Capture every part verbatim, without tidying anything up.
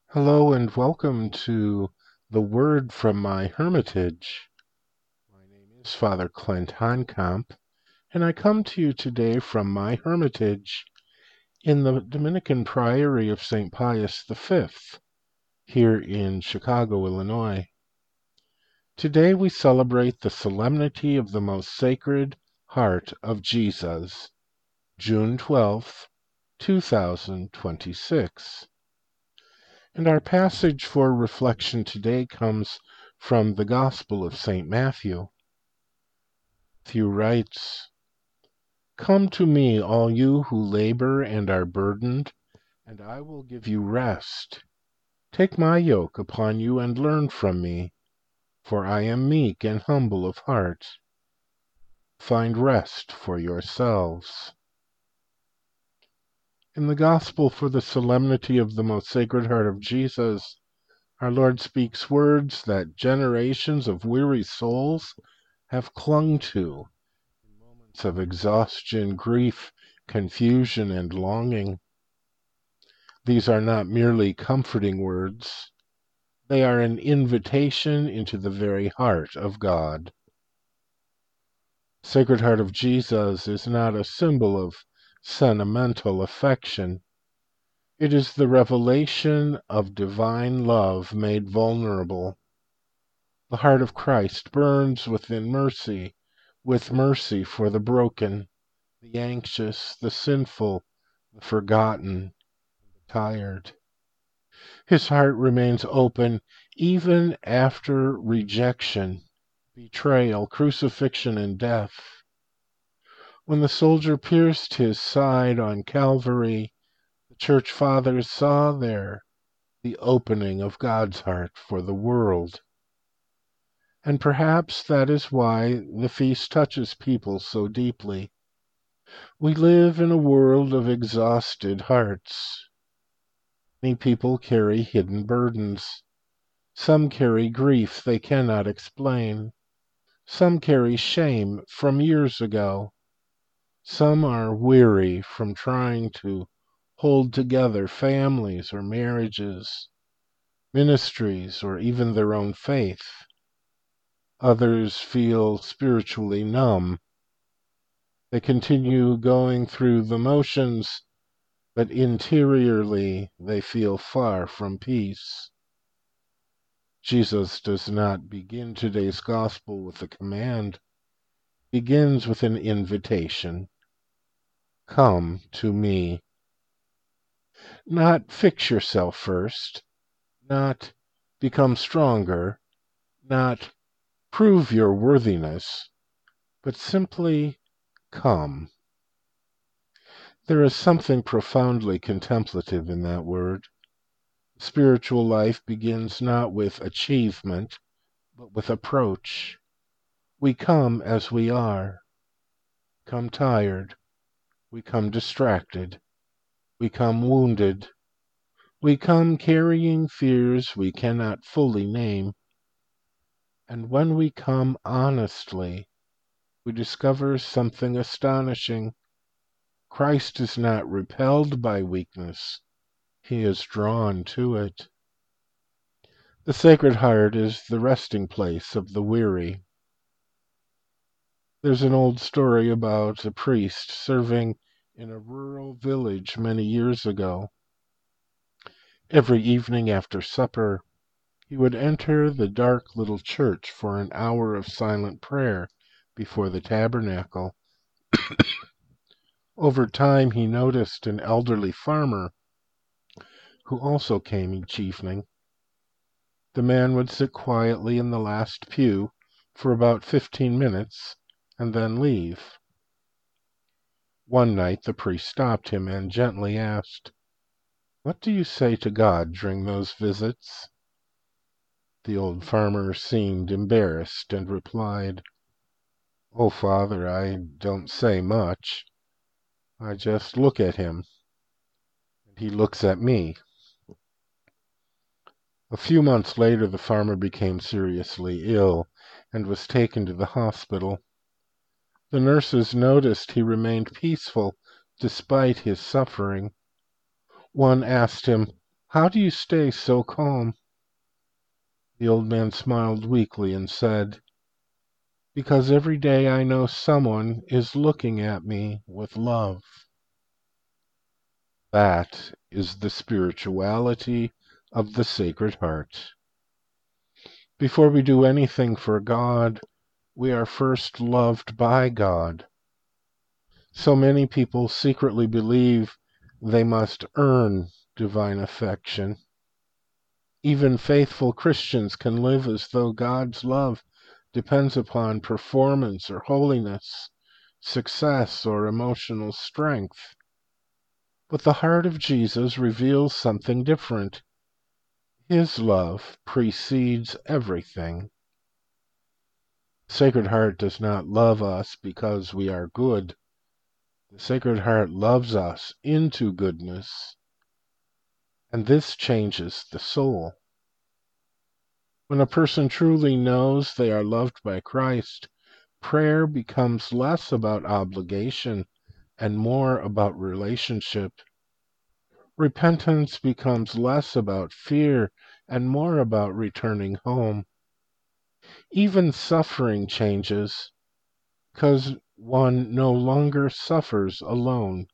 Hello and welcome to the Word from my Hermitage. My name is Father Clint Honkamp, and I come to you today from my Hermitage in the Dominican Priory of Saint Pius the Fifth, here in Chicago, Illinois. Today we celebrate the Solemnity of the Most Sacred Heart of Jesus, June twelfth, two thousand twenty-six. And our passage for reflection today comes from the Gospel of Saint Matthew. Matthew writes, "Come to me, all you who labor and are burdened, and I will give you rest. Take my yoke upon you and learn from me, for I am meek and humble of heart. Find rest for yourselves." In the Gospel for the Solemnity of the Most Sacred Heart of Jesus, our Lord speaks words that generations of weary souls have clung to in moments of exhaustion, grief, confusion, and longing. These are not merely comforting words. They are an invitation into the very heart of God. Sacred Heart of Jesus is not a symbol of sentimental affection. It is the revelation of divine love made vulnerable. The heart of Christ burns within mercy, with mercy for the broken, the anxious, the sinful, the forgotten, the tired. His heart remains open even after rejection, betrayal, crucifixion, and death. When the soldier pierced his side on Calvary, the Church Fathers saw there the opening of God's heart for the world. And perhaps that is why the feast touches people so deeply. We live in a world of exhausted hearts. Many people carry hidden burdens. Some carry grief they cannot explain. Some carry shame from years ago. Some are weary from trying to hold together families or marriages, ministries, or even their own faith. Others feel spiritually numb. They continue going through the motions, but interiorly they feel far from peace. Jesus does not begin today's gospel with a command. He begins with an invitation. Come to me. Not fix yourself first, not become stronger, not prove your worthiness, but simply come. There is something profoundly contemplative in that word. Spiritual life begins not with achievement, but with approach. We come as we are. We come tired. We come distracted. We come wounded. We come carrying fears we cannot fully name. And when we come honestly, we discover something astonishing. Christ is not repelled by weakness. He is drawn to it. The Sacred Heart is the resting place of the weary. There's an old story about a priest serving in a rural village many years ago. Every evening after supper, he would enter the dark little church for an hour of silent prayer before the tabernacle. Over time, he noticed an elderly farmer who also came each evening. The man would sit quietly in the last pew for about fifteen minutes and then leave. One night the priest stopped him and gently asked, "What do you say to God during those visits?" The old farmer seemed embarrassed and replied, "Oh, Father, I don't say much. I just look at him, and he looks at me." A few months later, the farmer became seriously ill and was taken to the hospital. The nurses noticed he remained peaceful despite his suffering. One asked him, How do you stay so calm?" The old man smiled weakly and said, "Because every day I know someone is looking at me with love." That is the spirituality of the Sacred Heart. Before we do anything for God, we are first loved by God. So many people secretly believe they must earn divine affection. Even faithful Christians can live as though God's love depends upon performance or holiness, success or emotional strength. But the heart of Jesus reveals something different. His love precedes everything. The Sacred Heart does not love us because we are good. The Sacred Heart loves us into goodness, and this changes the soul. When a person truly knows they are loved by Christ, prayer becomes less about obligation and more about relationship. Repentance becomes less about fear and more about returning home. Even suffering changes because one no longer suffers alone.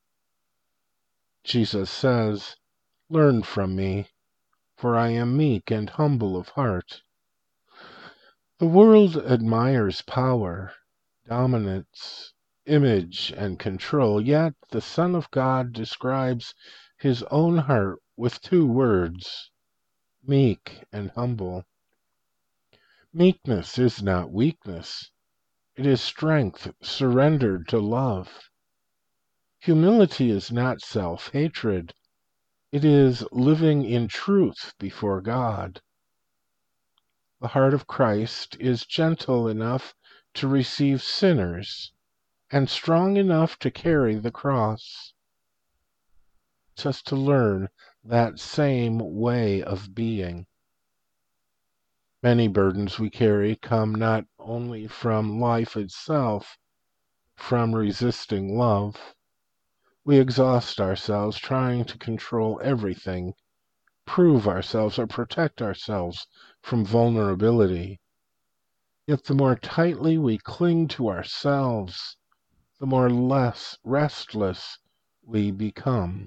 Jesus says, "Learn from me, for I am meek and humble of heart." The world admires power, dominance, image, and control, yet the Son of God describes his own heart with two words, meek and humble. Meekness is not weakness. It is strength surrendered to love. Humility is not self-hatred. It is living in truth before God. The heart of Christ is gentle enough to receive sinners and strong enough to carry the cross. Just to learn that same way of being. Many burdens we carry come not only from life itself, from resisting love. We exhaust ourselves trying to control everything, prove ourselves or protect ourselves from vulnerability. Yet the more tightly we cling to ourselves, the more less restless we become.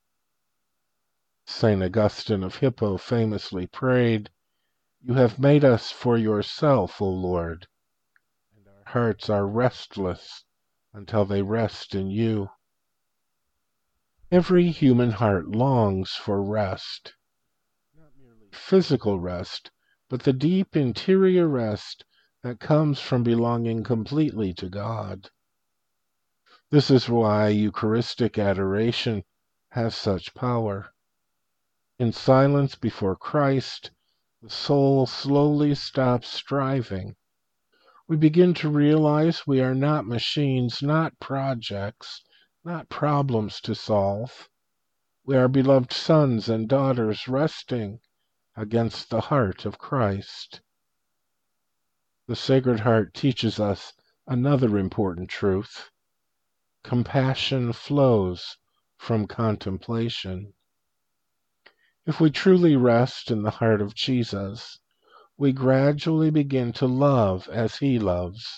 Saint Augustine of Hippo famously prayed, "You have made us for yourself, O Lord, and our hearts are restless until they rest in you." Every human heart longs for rest, not merely physical rest, but the deep interior rest that comes from belonging completely to God. This is why Eucharistic adoration has such power. In silence before Christ, the soul slowly stops striving. We begin to realize we are not machines, not projects, not problems to solve. We are beloved sons and daughters resting against the heart of Christ. The Sacred Heart teaches us another important truth. Compassion flows from contemplation. If we truly rest in the heart of Jesus, we gradually begin to love as he loves.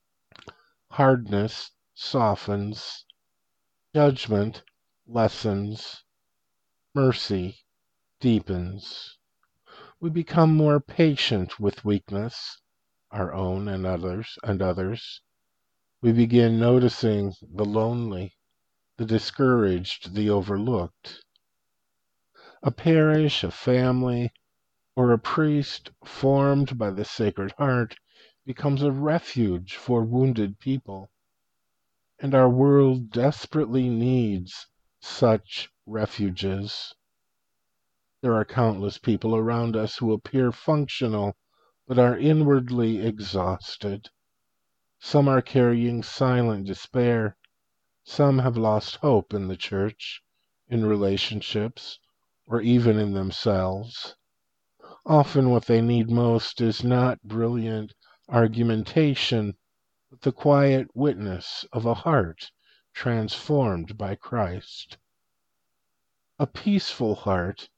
Hardness softens, judgment lessens, mercy deepens. We become more patient with weakness, our own and others and others. We begin noticing the lonely, the discouraged, the overlooked. A parish, a family, or a priest formed by the Sacred Heart becomes a refuge for wounded people. And our world desperately needs such refuges. There are countless people around us who appear functional, but are inwardly exhausted. Some are carrying silent despair. Some have lost hope in the church, in relationships, or even in themselves. Often what they need most is not brilliant argumentation, but the quiet witness of a heart transformed by Christ. A peaceful heart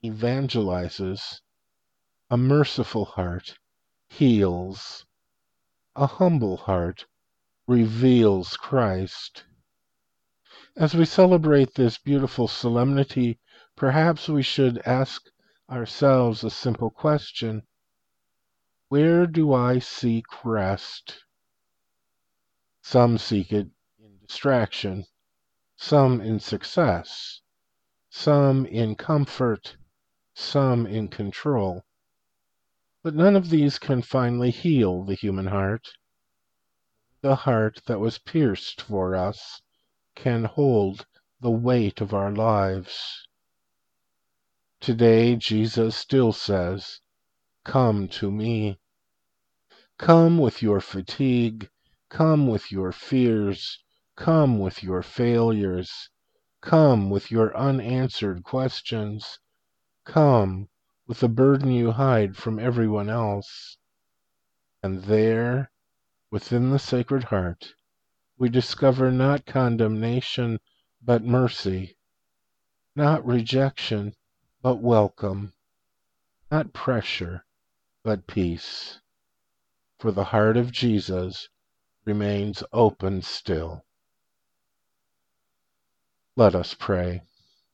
evangelizes, a merciful heart heals, a humble heart reveals Christ. As we celebrate this beautiful solemnity, perhaps we should ask ourselves a simple question: where do I seek rest? Some seek it in distraction, some in success, some in comfort, some in control. But none of these can finally heal the human heart. The heart that was pierced for us can hold the weight of our lives. Today, Jesus still says, "Come to me." Come with your fatigue, come with your fears, come with your failures, come with your unanswered questions, come with the burden you hide from everyone else. And there, within the Sacred Heart, we discover not condemnation, but mercy, not rejection, but welcome, not pressure, but peace. For the heart of Jesus remains open still. Let us pray.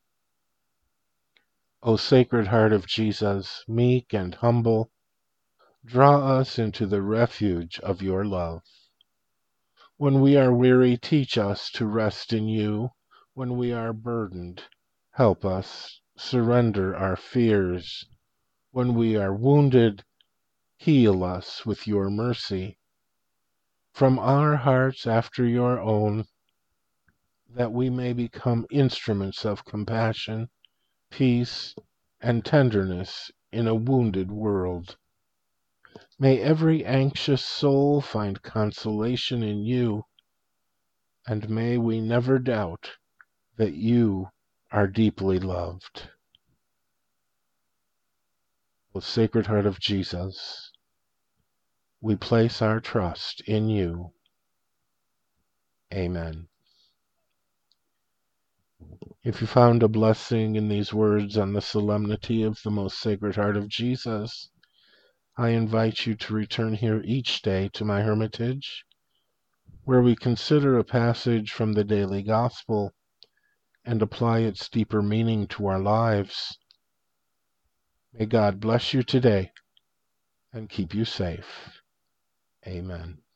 O Sacred Heart of Jesus, meek and humble, draw us into the refuge of your love. When we are weary, teach us to rest in you. When we are burdened, help us surrender our fears. When we are wounded, heal us with your mercy. From our hearts after your own, that we may become instruments of compassion, peace, and tenderness in a wounded world. May every anxious soul find consolation in you, and may we never doubt that you are deeply loved. O Sacred Heart of Jesus, we place our trust in you. Amen. If you found a blessing in these words on the solemnity of the Most Sacred Heart of Jesus, I invite you to return here each day to my hermitage, where we consider a passage from the daily Gospel and apply its deeper meaning to our lives. May God bless you today and keep you safe. Amen.